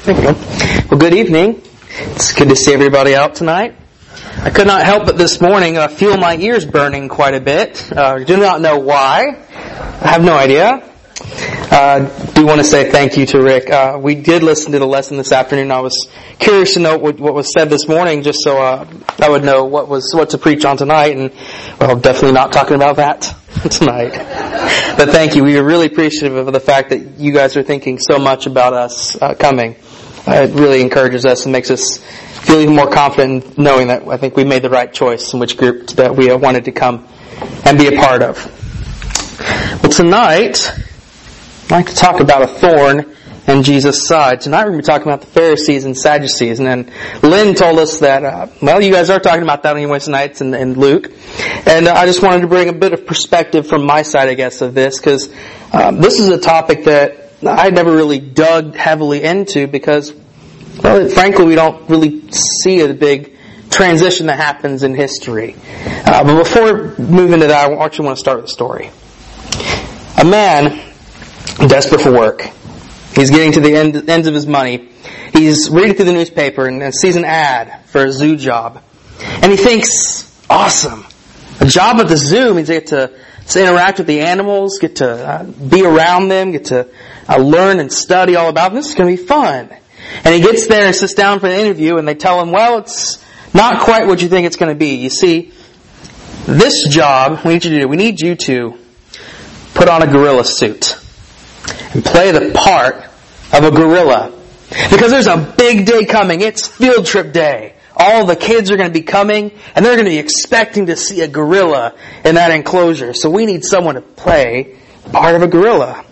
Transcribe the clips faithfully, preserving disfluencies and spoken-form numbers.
Thank you. Well, good evening. It's good to see everybody out tonight. I could not help but this morning uh, feel my ears burning quite a bit. Uh, do not know why. I have no idea. Uh, do want to say thank you to Rick. Uh, we did listen to the lesson this afternoon. I was curious to know what, what was said this morning, just so uh, I would know what was what to preach on tonight. And well, definitely not talking about that tonight. But thank you. We are really appreciative of the fact that you guys are thinking so much about us uh, coming. Uh, it really encourages us and makes us feel even more confident knowing that I think we made the right choice in which group that we wanted to come and be a part of. Well, tonight, I'd like to talk about a thorn in Jesus' side. Tonight we're going to be talking about the Pharisees and Sadducees. And then Lynn told us that, uh, well, you guys are talking about that anyway tonight in, in Luke. And uh, I just wanted to bring a bit of perspective from my side, I guess, of this, because um, this is a topic that I never really dug heavily into because, well, frankly, we don't really see a big transition that happens in history. Uh, but before moving to that, I actually want to start with a story. A man, desperate for work. He's getting to the end, ends of his money. He's reading through the newspaper and sees an ad for a zoo job. And he thinks, awesome. A job at the zoo means they get to, to interact with the animals, get to uh, be around them, get to uh, learn and study all about them. This is going to be fun. And he gets there and sits down for the interview and they tell him, well, it's not quite what you think it's going to be. You see, this job, we need you to do, we need you to put on a gorilla suit and play the part of a gorilla. Because there's a big day coming. It's field trip day. All the kids are going to be coming and they're going to be expecting to see a gorilla in that enclosure. So we need someone to play the part of a gorilla.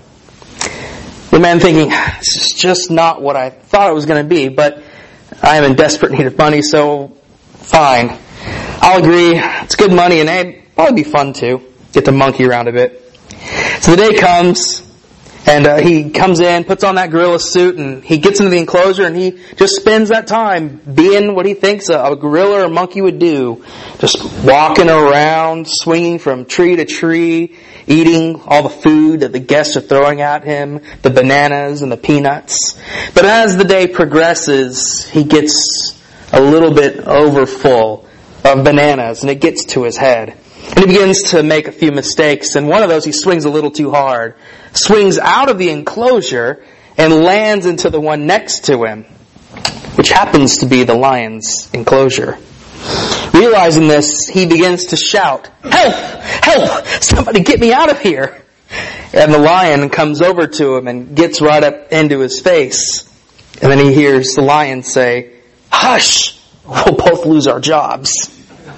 The man thinking, this is just not what I thought it was going to be, but I am in desperate need of money, so fine. I'll agree. It's good money and it'd probably be fun too. Get to monkey around a bit. So the day comes, and uh, he comes in, puts on that gorilla suit, and he gets into the enclosure, and he just spends that time being what he thinks a, a gorilla or monkey would do. Just walking around, swinging from tree to tree, eating all the food that the guests are throwing at him, the bananas and the peanuts. But as the day progresses, he gets a little bit overfull of bananas, and it gets to his head. And he begins to make a few mistakes, and one of those he swings a little too hard. Swings out of the enclosure and lands into the one next to him, which happens to be the lion's enclosure. Realizing this, he begins to shout, "Help! Help! Somebody get me out of here!" And the lion comes over to him and gets right up into his face. And then he hears the lion say, "Hush! We'll both lose our jobs."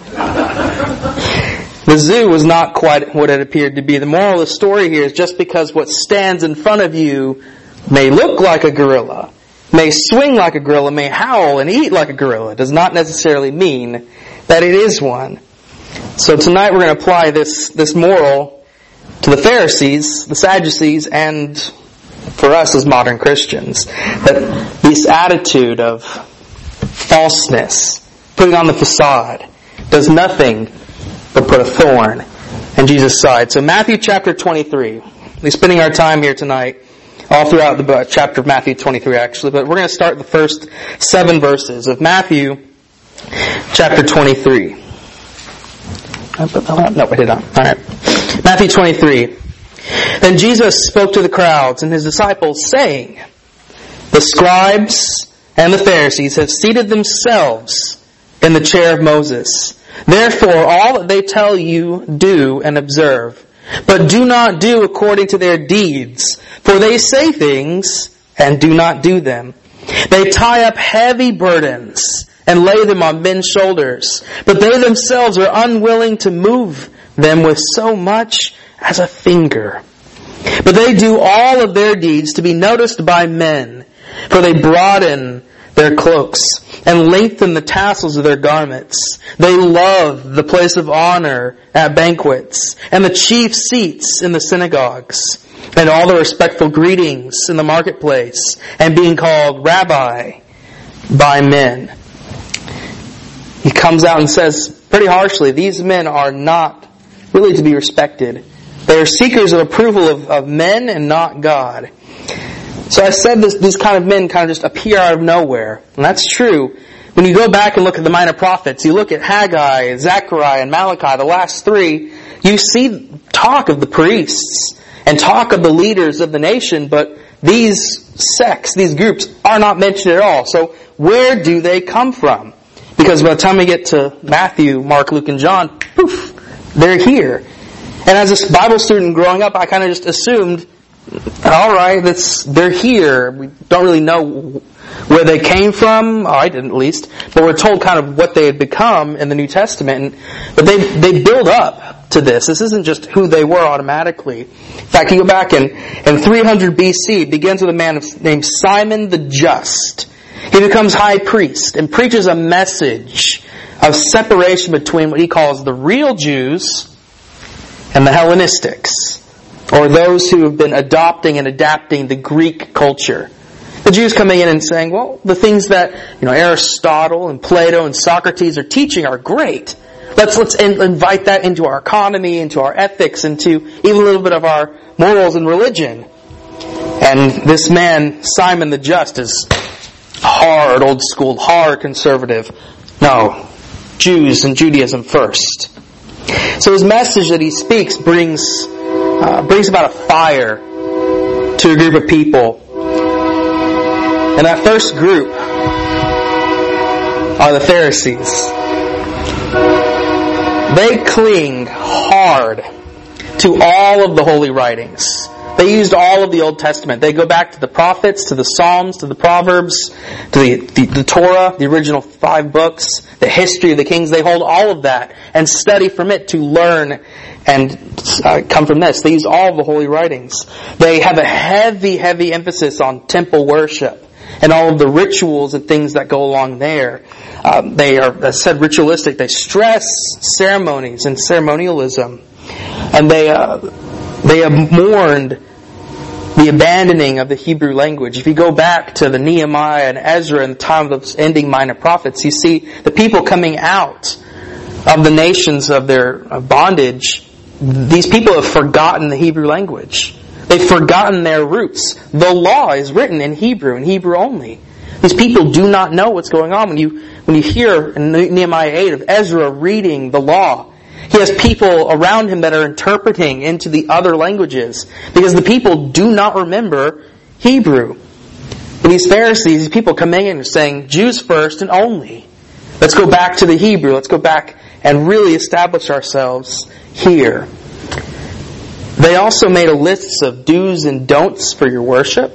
The zoo was not quite what it appeared to be. The moral of the story here is just because what stands in front of you may look like a gorilla, may swing like a gorilla, may howl and eat like a gorilla, does not necessarily mean that it is one. So tonight we're going to apply this, this moral to the Pharisees, the Sadducees, and for us as modern Christians. That this attitude of falseness, putting on the facade, does nothing but put a thorn in Jesus' side. So Matthew chapter twenty-three. We're spending our time here tonight, all throughout the chapter of Matthew twenty-three actually, but we're going to start the first seven verses of Matthew chapter twenty-three. No, I did not. Alright. Matthew twenty-three. Then Jesus spoke to the crowds and his disciples, saying, "The scribes and the Pharisees have seated themselves in the chair of Moses. Therefore, all that they tell you, do and observe. But do not do according to their deeds, for they say things and do not do them. They tie up heavy burdens and lay them on men's shoulders, but they themselves are unwilling to move them with so much as a finger. But they do all of their deeds to be noticed by men, for they broaden their cloaks and lengthen the tassels of their garments. They love the place of honor at banquets and the chief seats in the synagogues and all the respectful greetings in the marketplace and being called Rabbi by men." He comes out and says pretty harshly, these men are not really to be respected. They are seekers of approval of, of men and not God. So I said this, these kind of men kind of just appear out of nowhere. And that's true. When you go back and look at the minor prophets, you look at Haggai, Zechariah, and Malachi, the last three, you see talk of the priests and talk of the leaders of the nation, but these sects, these groups, are not mentioned at all. So where do they come from? Because by the time we get to Matthew, Mark, Luke, and John, poof, they're here. And as a Bible student growing up, I kind of just assumed, all right, that's, they're here. We don't really know where they came from. Oh, I didn't at least. But we're told kind of what they had become in the New Testament. And, but they they build up to this. This isn't just who they were automatically. In fact, you go back in, in three hundred B C, it begins with a man named Simon the Just. He becomes high priest and preaches a message of separation between what he calls the real Jews and the Hellenistics, or those who have been adopting and adapting the Greek culture. The Jews coming in and saying, well, the things that, you know, Aristotle and Plato and Socrates are teaching are great. Let's let's in, invite that into our economy, into our ethics, into even a little bit of our morals and religion. And this man, Simon the Just, is hard old school, hard conservative. No, Jews and Judaism first. So his message that he speaks brings uh, brings about a fire to a group of people. And that first group are the Pharisees. They cling hard to all of the holy writings. They used all of the Old Testament. They go back to the prophets, to the Psalms, to the Proverbs, to the, the, the Torah, the original five books, the history of the kings. They hold all of that and study from it to learn and uh, come from this. They use all of the holy writings. They have a heavy, heavy emphasis on temple worship and all of the rituals and things that go along there. Um, they are, as I said, ritualistic. They stress ceremonies and ceremonialism. And they uh, they have mourned the abandoning of the Hebrew language. If you go back to the Nehemiah and Ezra and the time of the ending minor prophets, you see the people coming out of the nations of their bondage. These people have forgotten the Hebrew language. They've forgotten their roots. The law is written in Hebrew, in Hebrew only. These people do not know what's going on. When you when you hear in Nehemiah eight of Ezra reading the law, he has people around him that are interpreting into the other languages because the people do not remember Hebrew. But these Pharisees, these people coming in and saying, Jews first and only. Let's go back to the Hebrew. Let's go back and really establish ourselves here. They also made a list of do's and don'ts for your worship.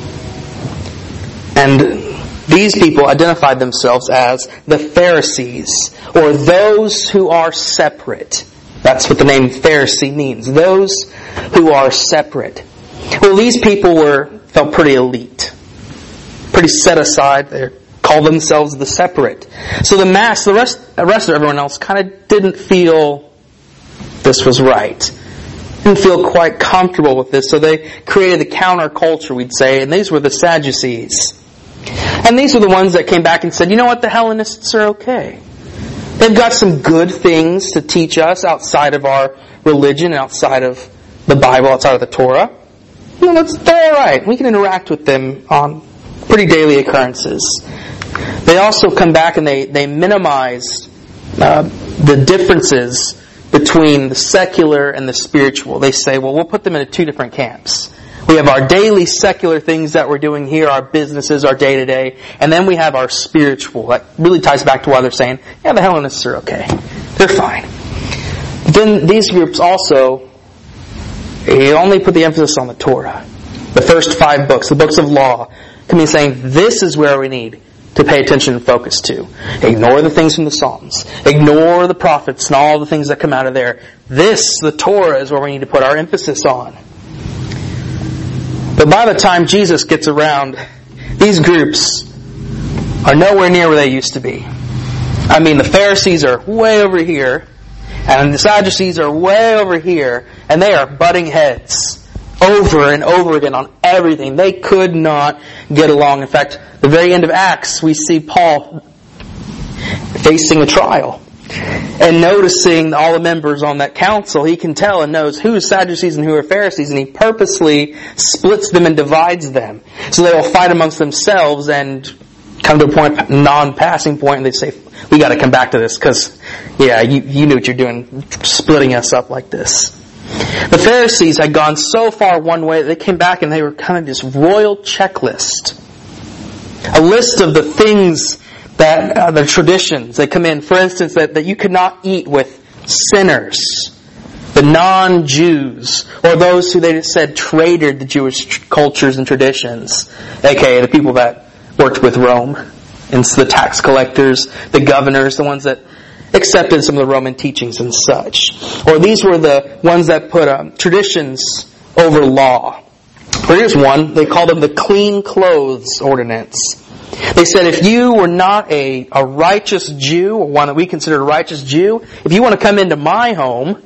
And these people identified themselves as the Pharisees, or those who are separate. That's what the name Pharisee means. Those who are separate. Well, these people were felt pretty elite, pretty set aside. They called themselves the separate. So the mass, the rest, the rest of everyone else, kind of didn't feel this was right. Didn't feel quite comfortable with this, so they created the counterculture, we'd say, and these were the Sadducees. And these are the ones that came back and said, you know what, the Hellenists are okay. They've got some good things to teach us outside of our religion, outside of the Bible, outside of the Torah. You know, they're alright. We can interact with them on pretty daily occurrences. They also come back and they, they minimize uh, the differences between the secular and the spiritual. They say, well, we'll put them into two different camps. We have our daily secular things that we're doing here, our businesses, our day-to-day, and then we have our spiritual. That really ties back to why they're saying, yeah, the Hellenists are okay. They're fine. But then these groups also, they only put the emphasis on the Torah. The first five books, the books of law, coming and saying, this is where we need to pay attention and focus to. Ignore the things from the Psalms. Ignore the prophets and all the things that come out of there. This, the Torah, is where we need to put our emphasis on. But by the time Jesus gets around, these groups are nowhere near where they used to be. I mean, the Pharisees are way over here, and the Sadducees are way over here, and they are butting heads over and over again on everything. They could not get along. In fact, the very end of Acts, we see Paul facing a trial. And noticing all the members on that council, he can tell and knows who are Sadducees and who are Pharisees, and he purposely splits them and divides them. So they will fight amongst themselves and come to a point, non-passing point, and they say, we got to come back to this because, yeah, you, you knew what you're doing, splitting us up like this. The Pharisees had gone so far one way that they came back and they were kind of this royal checklist. A list of the things that, uh, the traditions that come in. For instance, that, that you could not eat with sinners, the non-Jews, or those who they just said traitorred the Jewish cultures and traditions, aka the people that worked with Rome, and the tax collectors, the governors, the ones that accepted some of the Roman teachings and such. Or these were the ones that put um, traditions over law. But here's one, they called them the clean clothes ordinance. They said if you were not a, a righteous Jew, or one that we consider a righteous Jew, if you want to come into my home,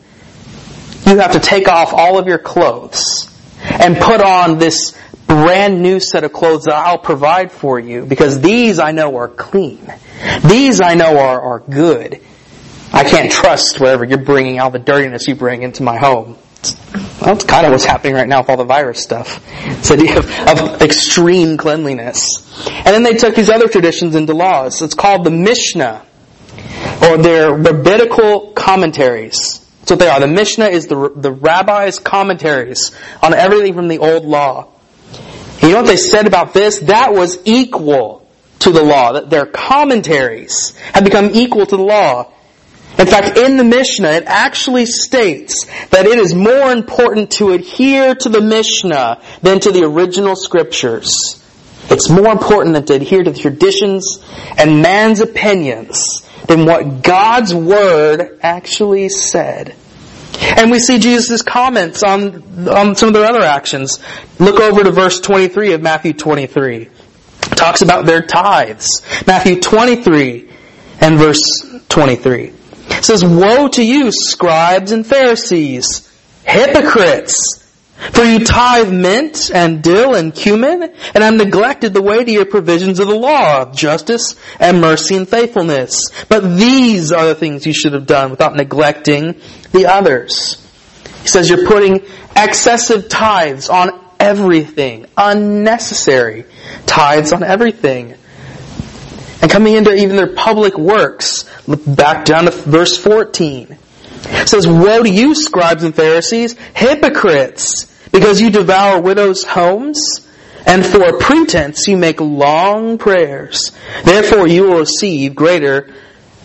you have to take off all of your clothes and put on this brand new set of clothes that I'll provide for you, because these I know are clean. These I know are, are good. I can't trust wherever you're bringing all the dirtiness you bring into my home. Well, that's kind of what's happening right now with all the virus stuff. It's the idea of, of extreme cleanliness. And then they took these other traditions into laws. It's called the Mishnah, or their rabbinical commentaries. That's what they are. The Mishnah is the, the rabbis' commentaries on everything from the old law. And you know what they said about this? That was equal to the law. That their commentaries had become equal to the law. In fact, in the Mishnah, it actually states that it is more important to adhere to the Mishnah than to the original scriptures. It's more important than to adhere to the traditions and man's opinions than what God's Word actually said. And we see Jesus' comments on, on some of their other actions. Look over to verse twenty-three of Matthew twenty-three. It talks about their tithes. Matthew twenty-three and verse twenty-three. It says, "Woe to you, scribes and Pharisees, hypocrites! For you tithe mint and dill and cumin, and have neglected the weightier provisions of the law, of justice and mercy and faithfulness. But these are the things you should have done without neglecting the others." He says you're putting excessive tithes on everything, unnecessary tithes on everything. And coming into even their public works, look back down to verse fourteen. It says, "Woe to you, scribes and Pharisees, hypocrites! Because you devour widows' homes, and for a pretense you make long prayers. Therefore you will receive greater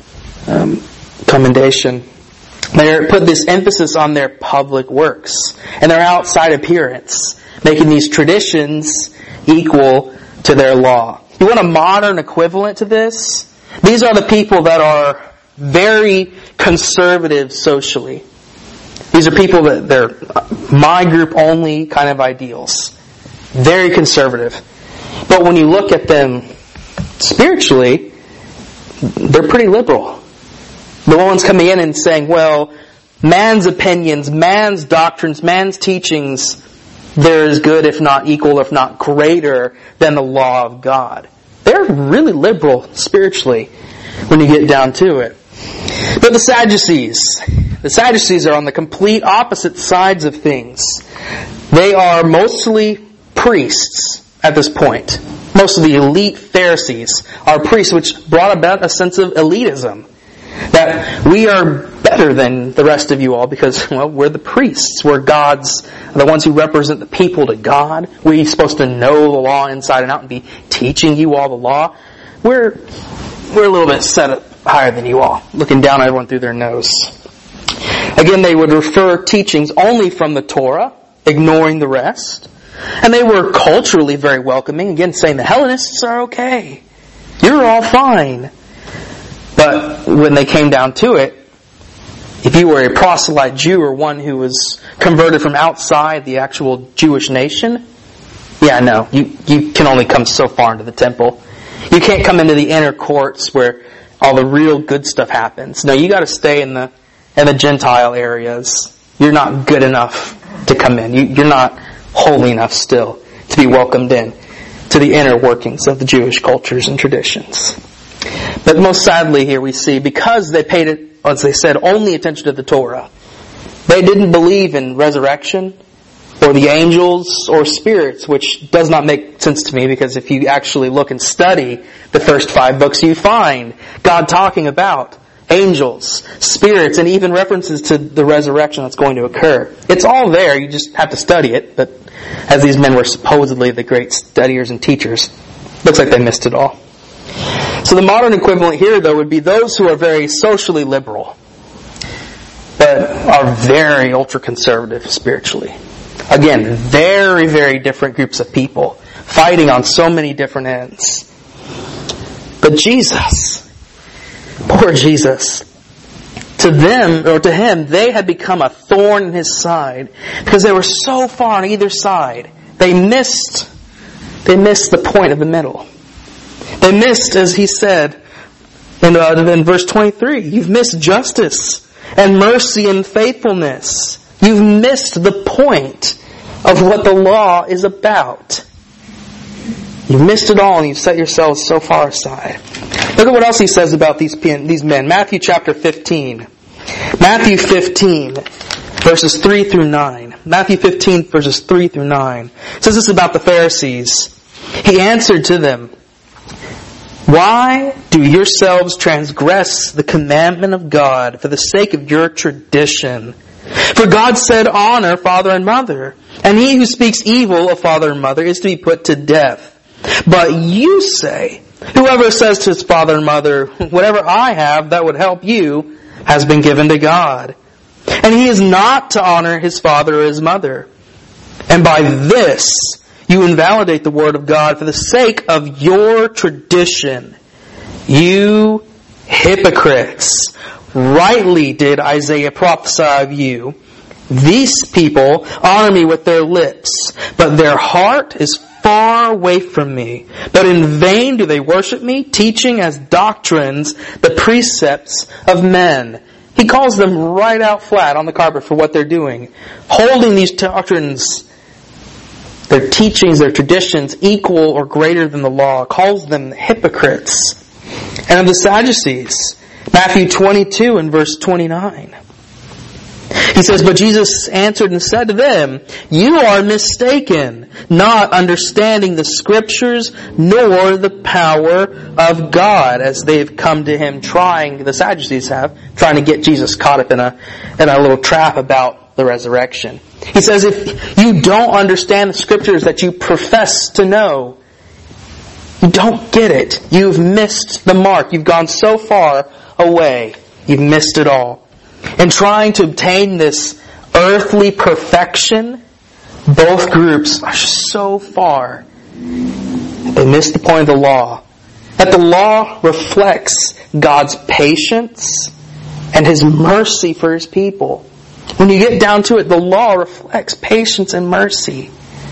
um, commendation." They put this emphasis on their public works and their outside appearance, making these traditions equal to their law. You want a modern equivalent to this? These are the people that are very conservative socially. These are people that they're my group only kind of ideals. Very conservative. But when you look at them spiritually, they're pretty liberal. The ones coming in and saying, well, man's opinions, man's doctrines, man's teachings, they're as good, if not equal, if not greater than the law of God. They're really liberal spiritually when you get down to it. But the Sadducees, the Sadducees are on the complete opposite sides of things. They are mostly priests at this point. Most of the elite Pharisees are priests, which brought about a sense of elitism. That we are better than the rest of you all because, well, we're the priests. We're God's, the ones who represent the people to God. We're supposed to know the law inside and out and be teaching you all the law. We're, we're a little bit set up higher than you all, looking down at everyone through their nose. Again, they would refer teachings only from the Torah, ignoring the rest. And they were culturally very welcoming, again saying the Hellenists are okay. You're all fine. But when they came down to it, if you were a proselyte Jew or one who was converted from outside the actual Jewish nation, yeah, no, you, you can only come so far into the temple. You can't come into the inner courts where all the real good stuff happens. No, you got to stay in the in the Gentile areas. You're not good enough to come in. You, you're not holy enough still to be welcomed in to the inner workings of the Jewish cultures and traditions. But most sadly here we see, because they paid, as they said, only attention to the Torah, they didn't believe in resurrection, or the angels, or spirits, which does not make sense to me, because if you actually look and study the first five books, you find God talking about angels, spirits, and even references to the resurrection that's going to occur. It's all there, you just have to study it, but as these men were supposedly the great studiers and teachers, looks like they missed it all. So the modern equivalent here, though, would be those who are very socially liberal, but are very ultra-conservative spiritually. Again, very, very different groups of people, fighting on so many different ends. But Jesus, poor Jesus, to them, or to Him, they had become a thorn in His side, because they were so far on either side. They missed, they missed the point of the middle. They missed, as He said in, uh, in verse twenty-three, you've missed justice and mercy and faithfulness. You've missed the point of what the law is about. You've missed it all and you've set yourselves so far aside. Look at what else He says about these, these men. Matthew chapter fifteen. Matthew fifteen, verses three through nine. Matthew fifteen, verses three through nine. It says this about the Pharisees. He answered to them, why do yourselves transgress the commandment of God for the sake of your tradition? For God said, honor father and mother, and he who speaks evil of father and mother is to be put to death. But you say, whoever says to his father and mother, whatever I have that would help you, has been given to God. And he is not to honor his father or his mother. And by this you invalidate the word of God for the sake of your tradition. You hypocrites! Rightly did Isaiah prophesy of you. These people honor me with their lips, but their heart is far away from me. But in vain do they worship me, teaching as doctrines the precepts of men. He calls them right out flat on the carpet for what they're doing. Holding these doctrines, their teachings, their traditions, equal or greater than the law. Calls them hypocrites. And of the Sadducees, Matthew twenty-two and verse twenty-nine. He says, but Jesus answered and said to them, you are mistaken, not understanding the Scriptures nor the power of God, as they've come to Him trying, the Sadducees have, trying to get Jesus caught up in a, in a little trap about the resurrection. He says, if you don't understand the Scriptures that you profess to know, you don't get it. You've missed the mark. You've gone so far away. You've missed it all. In trying to obtain this earthly perfection, both groups are so far. They miss the point of the law. That the law reflects God's patience and His mercy for His people. When you get down to it, the law reflects patience and mercy.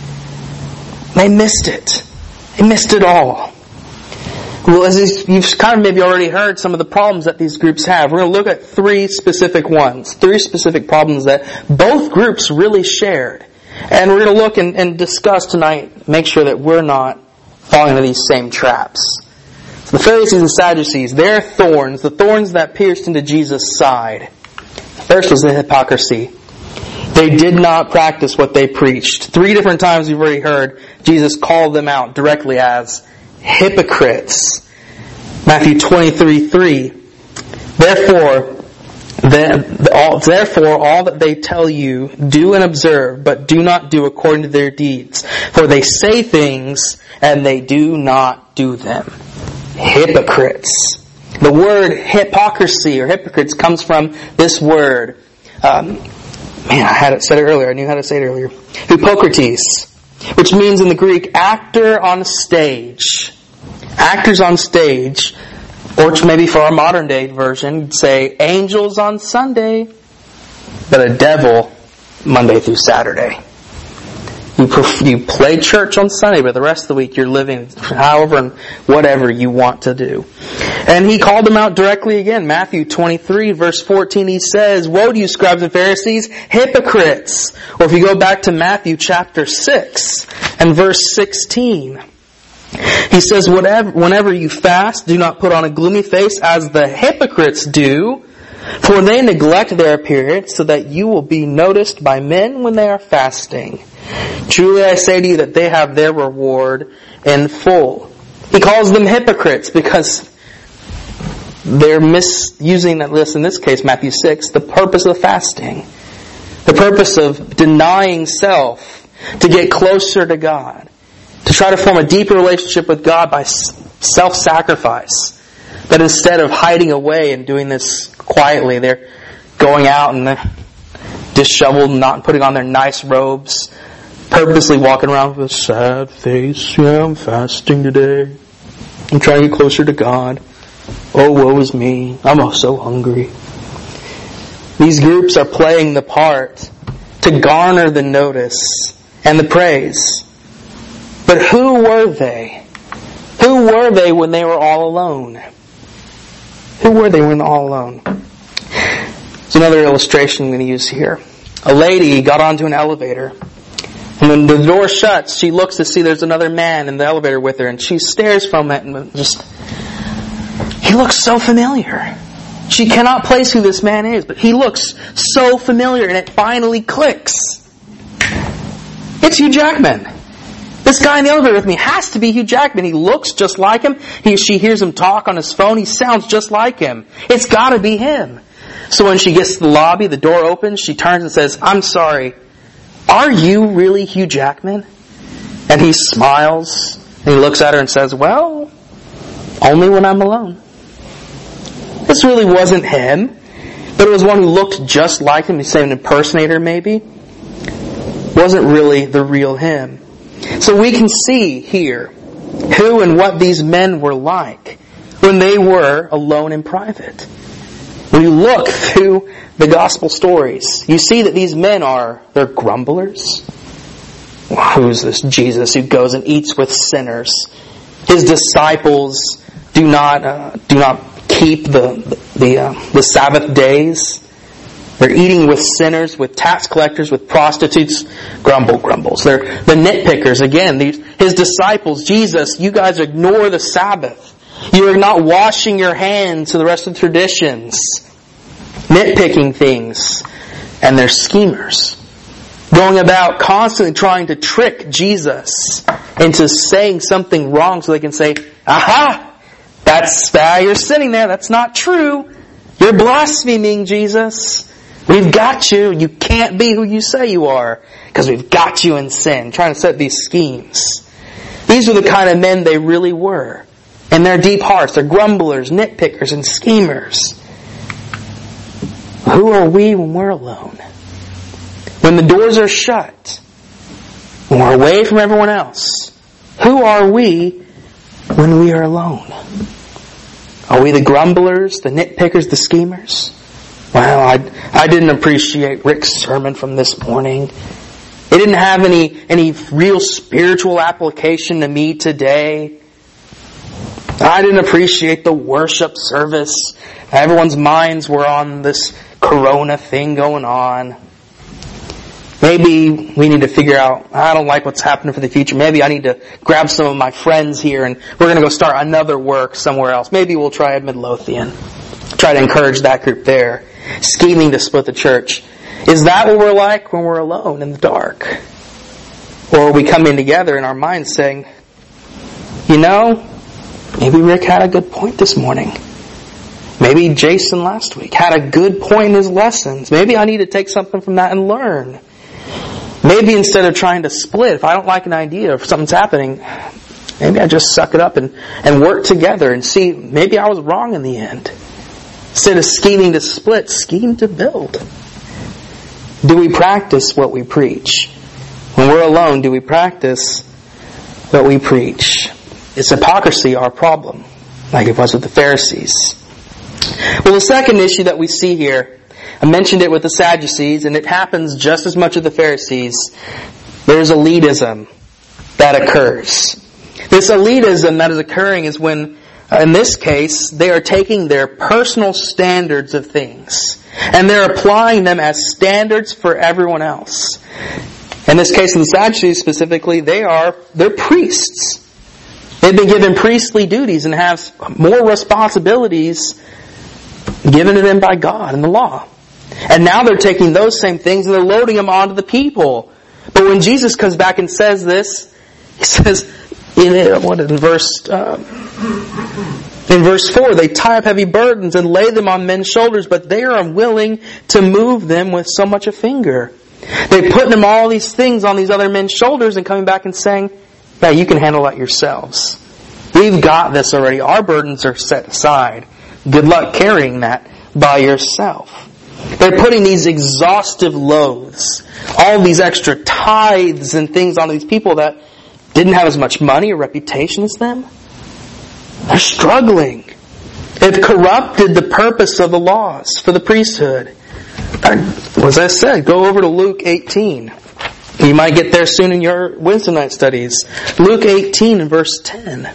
They missed it. They missed it all. Well, as you've kind of maybe already heard some of the problems that these groups have. We're going to look at three specific ones. Three specific problems that both groups really shared. And we're going to look and, and discuss tonight, make sure that we're not falling into these same traps. So the Pharisees and Sadducees, their thorns, the thorns that pierced into Jesus' side. First was the hypocrisy. They did not practice what they preached. Three different times we've already heard Jesus call them out directly as hypocrites. Matthew twenty-three three. Therefore, the, all, therefore, all that they tell you, do and observe, but do not do according to their deeds. For they say things, and they do not do them. Hypocrites. The word hypocrisy or hypocrites comes from this word. Um, man, I had it said it earlier. I knew how to say it earlier. Hypocrates, which means in the Greek, actor on stage. Actors on stage, or maybe for our modern day version, say angels on Sunday, but a devil Monday through Saturday. You you play church on Sunday, but the rest of the week you're living however and whatever you want to do. And he called them out directly again. Matthew twenty-three verse fourteen, he says, woe to you scribes and Pharisees, hypocrites! Or if you go back to Matthew chapter six and verse sixteen, He says, whatever, whenever you fast, do not put on a gloomy face as the hypocrites do, for they neglect their appearance so that you will be noticed by men when they are fasting. Truly I say to you that they have their reward in full. He calls them hypocrites because they're misusing that list, in this case, Matthew six, the purpose of fasting. The purpose of denying self to get closer to God. To try to form a deeper relationship with God by self-sacrifice. But instead of hiding away and doing this quietly, they're going out and they're disheveled, not putting on their nice robes, purposely walking around with a sad face. Yeah, I'm fasting today. I'm trying to get closer to God. Oh, woe is me. I'm so hungry. These groups are playing the part to garner the notice and the praise. But who were they? Who were they when they were all alone? Who were they when all alone? There's another illustration I'm going to use here. A lady got onto an elevator. And when the door shuts, she looks to see there's another man in the elevator with her. And she stares from it and just... He looks so familiar. She cannot place who this man is, but he looks so familiar, and it finally clicks. It's Hugh Jackman. This guy in the elevator with me has to be Hugh Jackman. He looks just like him. He, she hears him talk on his phone. He sounds just like him. It's got to be him. So when she gets to the lobby, the door opens, she turns and says, "I'm sorry, are you really Hugh Jackman?" And he smiles, and he looks at her and says, "Well, only when I'm alone." This really wasn't him, but it was one who looked just like him. He's saying an impersonator maybe. Wasn't really the real him. So we can see here who and what these men were like when they were alone in private. When you look through the gospel stories, you see that these men are, they're grumblers. Well, who's this Jesus who goes and eats with sinners? His disciples do not uh, do not keep the the uh, the Sabbath days. They're eating with sinners, with tax collectors, with prostitutes. Grumble, grumbles. They're the nitpickers. Again, these, his disciples, Jesus, you guys ignore the Sabbath. You are not washing your hands to the rest of the traditions. Nitpicking things. And they're schemers. Going about constantly trying to trick Jesus into saying something wrong so they can say, "Aha! That's, ah, you're sitting there. That's not true. You're blaspheming, Jesus. We've got you. You can't be who you say you are because we've got you in sin." Trying to set these schemes. These are the kind of men they really were. In their deep hearts, they're grumblers, nitpickers, and schemers. Who are we when we're alone? When the doors are shut, when we're away from everyone else, who are we when we are alone? Are we the grumblers, the nitpickers, the schemers? Well, I, I didn't appreciate Rick's sermon from this morning. It didn't have any, any real spiritual application to me today. I didn't appreciate the worship service. Everyone's minds were on this corona thing going on. Maybe we need to figure out, I don't like what's happening for the future. Maybe I need to grab some of my friends here and we're going to go start another work somewhere else. Maybe we'll try at Midlothian. Try to encourage that group there. Scheming to split the church. Is that what we're like when we're alone in the dark? Or are we coming together in our minds saying, you know, maybe Rick had a good point this morning. Maybe Jason last week had a good point in his lessons. Maybe I need to take something from that and learn. Maybe instead of trying to split, if I don't like an idea, if something's happening, maybe I just suck it up and, and work together and see, maybe I was wrong in the end. Instead of scheming to split, scheme to build. Do we practice what we preach? When we're alone, do we practice what we preach? Is hypocrisy our problem, like it was with the Pharisees? Well, the second issue that we see here, I mentioned it with the Sadducees, and it happens just as much with the Pharisees. There's elitism that occurs. This elitism that is occurring is when, in this case, they are taking their personal standards of things, and they're applying them as standards for everyone else. In this case of the Sadducees specifically, they are, they're priests. They've been given priestly duties and have more responsibilities given to them by God in the law. And now they're taking those same things and they're loading them onto the people. But when Jesus comes back and says this, He says, in, what, in verse uh, in verse four, they tie up heavy burdens and lay them on men's shoulders, but they are unwilling to move them with so much a finger. They're putting them all these things on these other men's shoulders and coming back and saying, yeah, you can handle that yourselves. We've got this already. Our burdens are set aside. Good luck carrying that by yourself. They're putting these exhaustive loads, all these extra tithes and things on these people that didn't have as much money or reputation as them. They're struggling. They've corrupted the purpose of the laws for the priesthood. As I said, go over to Luke eighteen. You might get there soon in your Wednesday night studies. Luke eighteen and verse ten.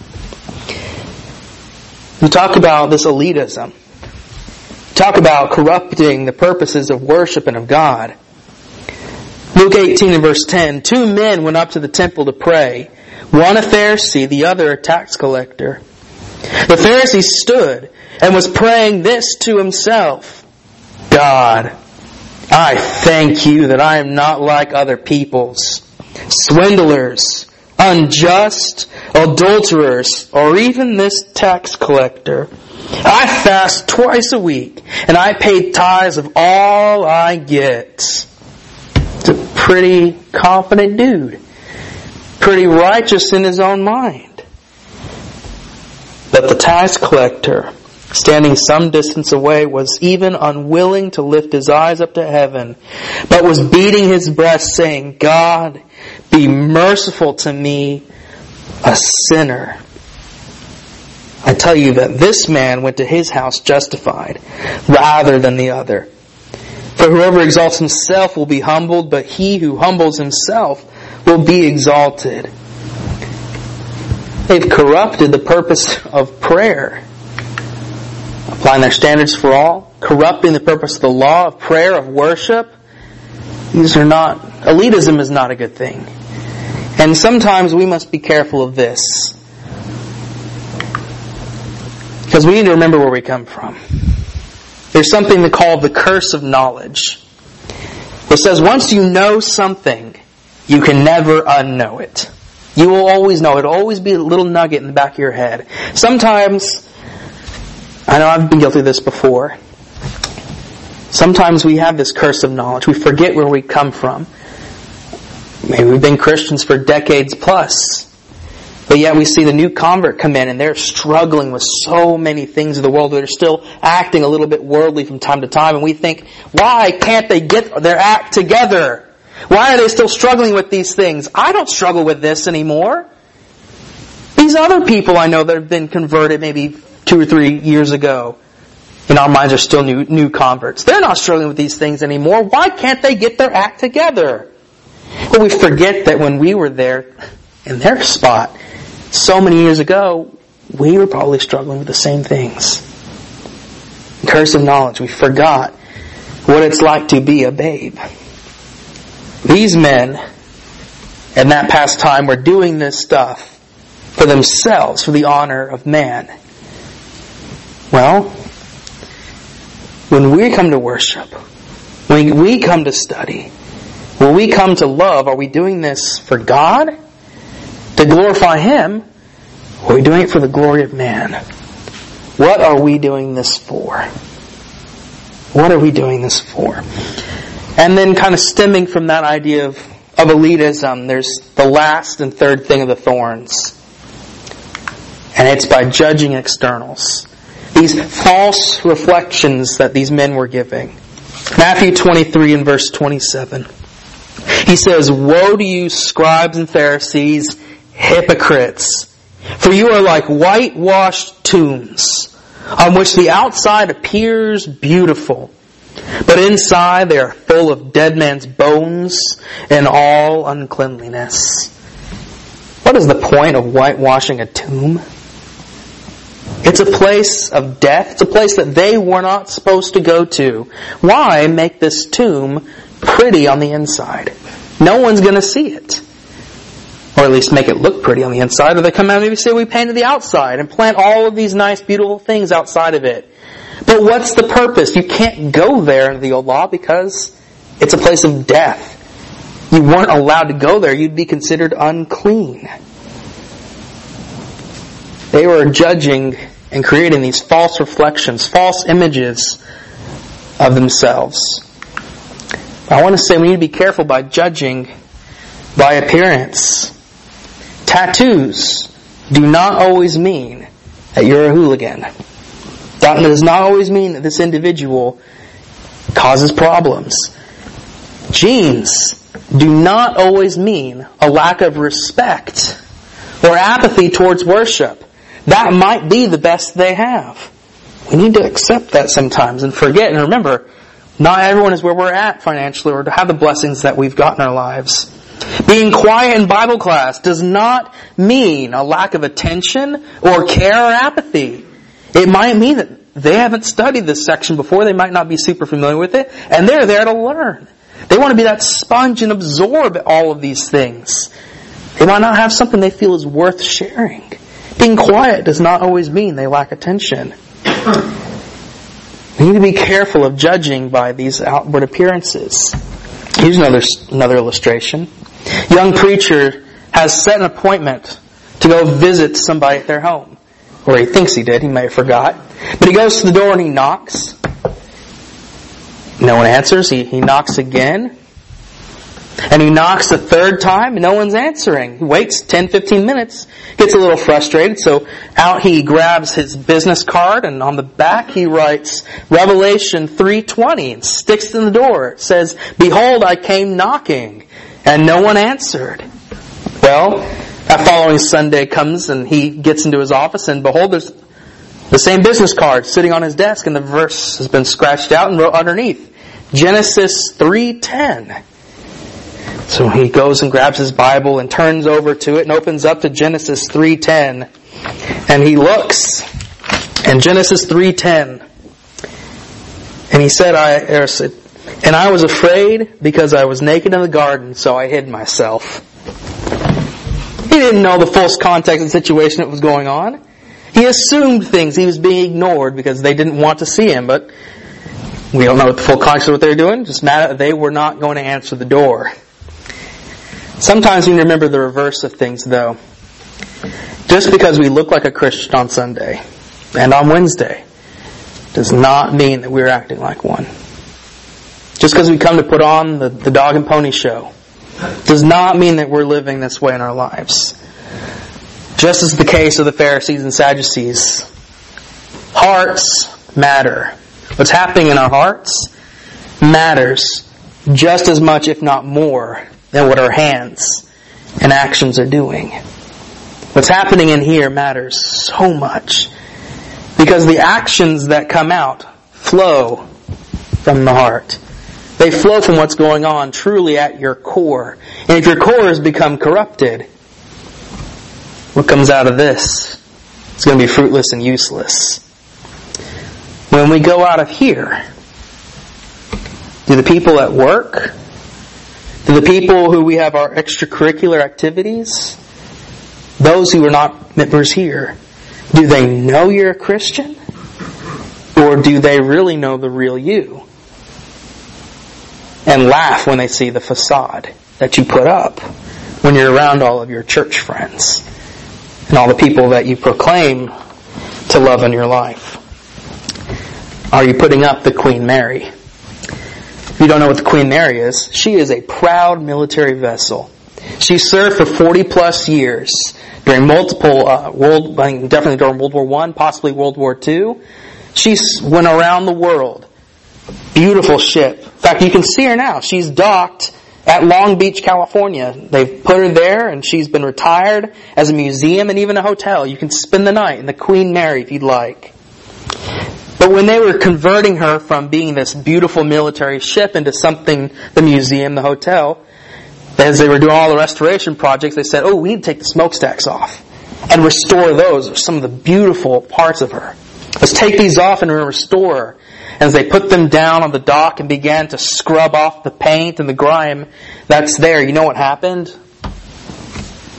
We talk about this elitism. Talk about corrupting the purposes of worship and of God. Luke eighteen and verse ten. Two men went up to the temple to pray. One a Pharisee, the other a tax collector. The Pharisee stood and was praying this to himself. God, I thank you that I am not like other peoples, swindlers, unjust, adulterers, or even this tax collector. I fast twice a week, and I pay tithes of all I get. It's a pretty confident dude. Pretty righteous in his own mind. But the tax collector, standing some distance away, was even unwilling to lift his eyes up to heaven, but was beating his breast, saying, God, be merciful to me, a sinner. I tell you that this man went to his house justified, rather than the other. For whoever exalts himself will be humbled, but he who humbles himself will be exalted. They've corrupted the purpose of prayer. Applying their standards for all. Corrupting the purpose of the law, of prayer, of worship. These are not, elitism is not a good thing. And sometimes we must be careful of this. Because we need to remember where we come from. There's something called the curse of knowledge. It says once you know something, you can never unknow it. You will always know. It'll always be a little nugget in the back of your head. Sometimes, I know I've been guilty of this before. Sometimes we have this curse of knowledge. We forget where we come from. Maybe we've been Christians for decades plus. But yet we see the new convert come in and they're struggling with so many things of the world. They're still acting a little bit worldly from time to time. And we think, why can't they get their act together? Why are they still struggling with these things? I don't struggle with this anymore. These other people I know that have been converted maybe two or three years ago, in our minds are still new, new converts. They're not struggling with these things anymore. Why can't they get their act together? But we forget that when we were there in their spot so many years ago, we were probably struggling with the same things. Curse of knowledge. We forgot what it's like to be a babe. These men, in that past time, were doing this stuff for themselves, for the honor of man. Well, when we come to worship, when we come to study, when we come to love, are we doing this for God? To glorify Him? Or are we doing it for the glory of man? What are we doing this for? What are we doing this for? And then kind of stemming from that idea of, of elitism, there's the last and third thing of the thorns. And it's by judging externals. These false reflections that these men were giving. Matthew twenty-three and verse twenty-seven. He says, Woe to you, scribes and Pharisees, hypocrites! For you are like whitewashed tombs, on which the outside appears beautiful, but inside they are full of dead man's bones and all uncleanliness. What is the point of whitewashing a tomb? It's a place of death. It's a place that they were not supposed to go to. Why make this tomb pretty on the inside? No one's going to see it. Or at least make it look pretty on the inside. Or they come out and maybe say we painted the outside and plant all of these nice, beautiful things outside of it. But what's the purpose? You can't go there under the old law because it's a place of death. You weren't allowed to go there. You'd be considered unclean. They were judging and creating these false reflections, false images of themselves. I want to say we need to be careful by judging by appearance. Tattoos do not always mean that you're a hooligan. That does not always mean that this individual causes problems. Jeans do not always mean a lack of respect or apathy towards worship. That might be the best they have. We need to accept that sometimes and forget. And remember, not everyone is where we're at financially or to have the blessings that we've got in our lives. Being quiet in Bible class does not mean a lack of attention or care or apathy. It might mean that they haven't studied this section before. They might not be super familiar with it. And they're there to learn. They want to be that sponge and absorb all of these things. They might not have something they feel is worth sharing. Being quiet does not always mean they lack attention. We need to be careful of judging by these outward appearances. Here's another another illustration. Young preacher has set an appointment to go visit somebody at their home. Or he thinks he did, he may have forgot. But he goes to the door and he knocks. No one answers. He, he knocks again. And he knocks a third time and no one's answering. He waits ten, fifteen minutes, gets a little frustrated, so out he grabs his business card and on the back he writes Revelation three twenty and sticks it in the door. It says, "Behold, I came knocking and no one answered." Well, that following Sunday comes and he gets into his office and behold, there's the same business card sitting on his desk and the verse has been scratched out and wrote underneath, Genesis three ten. So he goes and grabs his Bible and turns over to it and opens up to Genesis three ten. And he looks. And Genesis three ten. And he said, I, er, said, "And I was afraid because I was naked in the garden, so I hid myself." He didn't know the full context of the situation that was going on. He assumed things. He was being ignored because they didn't want to see him. But we don't know what the full context of what they were doing. Just matter they were not going to answer the door. Sometimes we remember the reverse of things, though. Just because we look like a Christian on Sunday and on Wednesday does not mean that we're acting like one. Just because we come to put on the, the dog and pony show does not mean that we're living this way in our lives. Just as the case of the Pharisees and Sadducees, hearts matter. What's happening in our hearts matters just as much, if not more, than what our hands and actions are doing. What's happening in here matters so much because the actions that come out flow from the heart. They flow from what's going on truly at your core. And if your core has become corrupted, what comes out of this is going to be fruitless and useless. When we go out of here, do the people at work, do the people who we have our extracurricular activities, those who are not members here, do they know you're a Christian? Or do they really know the real you? And laugh when they see the facade that you put up when you're around all of your church friends and all the people that you proclaim to love in your life. Are you putting up the Queen Mary? If you don't know what the Queen Mary is, she is a proud military vessel. She served for forty plus years during multiple uh, world, definitely during World War One, possibly World War Two. She went around the world. Beautiful ship. In fact, you can see her now. She's docked at Long Beach, California. They've put her there and she's been retired as a museum and even a hotel. You can spend the night in the Queen Mary if you'd like. But when they were converting her from being this beautiful military ship into something, the museum, the hotel, as they were doing all the restoration projects, they said, oh, we need to take the smokestacks off and restore those, some of the beautiful parts of her. Let's take these off and restore her. As they put them down on the dock and began to scrub off the paint and the grime that's there, you know what happened?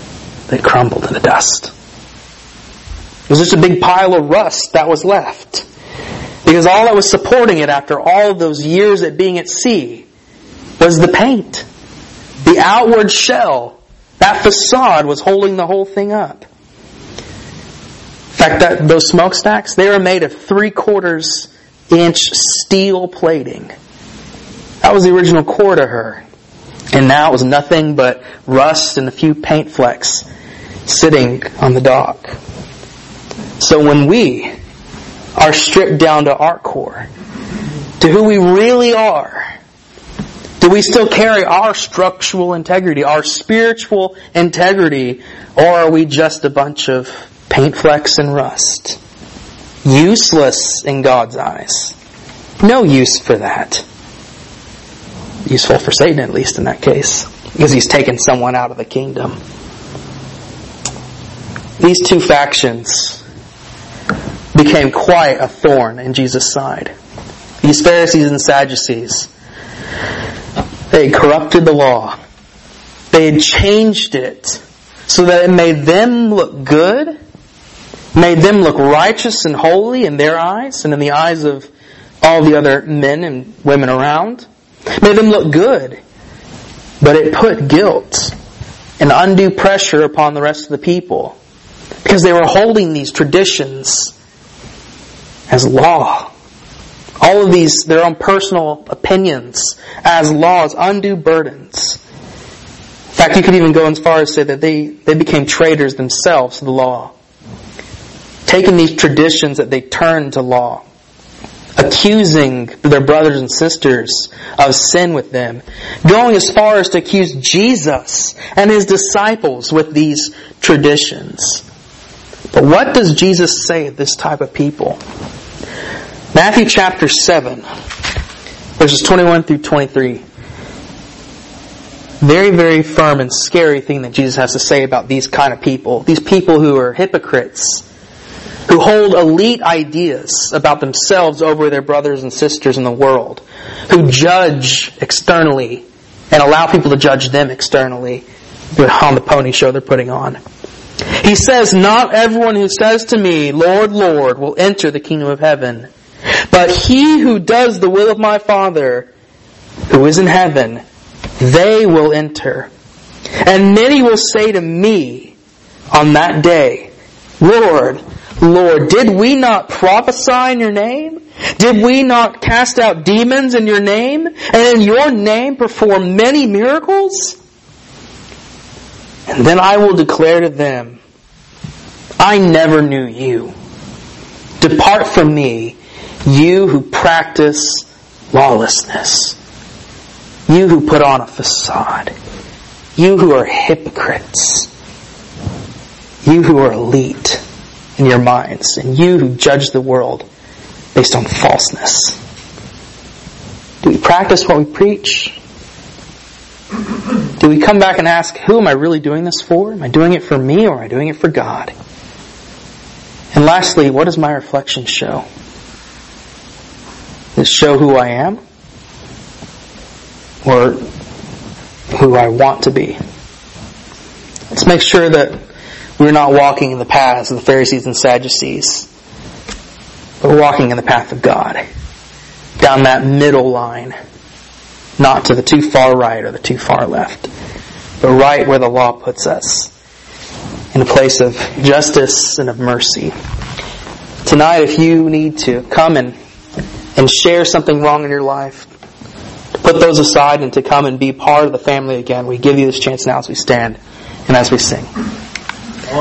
that crumbled into dust. It was just a big pile of rust that was left. Because all that was supporting it after all of those years at being at sea was the paint. The outward shell, that facade was holding the whole thing up. In fact, that, those smokestacks, they were made of three quarters inch steel plating. That was the original core to her. And now it was nothing but rust and a few paint flecks sitting on the dock. So when we are stripped down to our core, to who we really are, do we still carry our structural integrity, our spiritual integrity, or are we just a bunch of paint flecks and rust? Useless in God's eyes. No use for that. Useful for Satan, at least in that case, because he's taken someone out of the kingdom. These two factions became quite a thorn in Jesus' side. These Pharisees and Sadducees, they had corrupted the law. They had changed it so that it made them look good, made them look righteous and holy in their eyes and in the eyes of all the other men and women around. Made them look good. But it put guilt and undue pressure upon the rest of the people because they were holding these traditions as law. All of these, their own personal opinions as laws, undue burdens. In fact, you could even go as far as say that they, they became traitors themselves to the law. Taking these traditions that they turned to law. Accusing their brothers and sisters of sin with them. Going as far as to accuse Jesus and His disciples with these traditions. But what does Jesus say of this type of people? Matthew chapter seven, verses twenty-one through twenty-three. Very, very firm and scary thing that Jesus has to say about these kind of people. These people who are hypocrites. Who hold elite ideas about themselves over their brothers and sisters in the world. Who judge externally and allow people to judge them externally on the pony show they're putting on. He says, "Not everyone who says to me, 'Lord, Lord,' will enter the kingdom of heaven, but he who does the will of my Father who is in heaven, they will enter. And many will say to me on that day, 'Lord, Lord, did we not prophesy in your name? Did we not cast out demons in your name? And in your name perform many miracles?' And then I will declare to them, 'I never knew you. Depart from me, you who practice lawlessness. You who put on a facade. You who are hypocrites. You who are elite in your minds. And you who judge the world based on falseness.'" Do we practice what we preach? Do we come back and ask, who am I really doing this for? Am I doing it for me or am I doing it for God? And lastly, what does my reflection show? Does it show who I am? Or who I want to be? Let's make sure that we're not walking in the paths of the Pharisees and Sadducees, but we're walking in the path of God. Down that middle line. Not to the too far right or the too far left, but right where the law puts us. In a place of justice and of mercy. Tonight, if you need to come and, and share something wrong in your life, to put those aside and to come and be part of the family again, we give you this chance now as we stand and as we sing.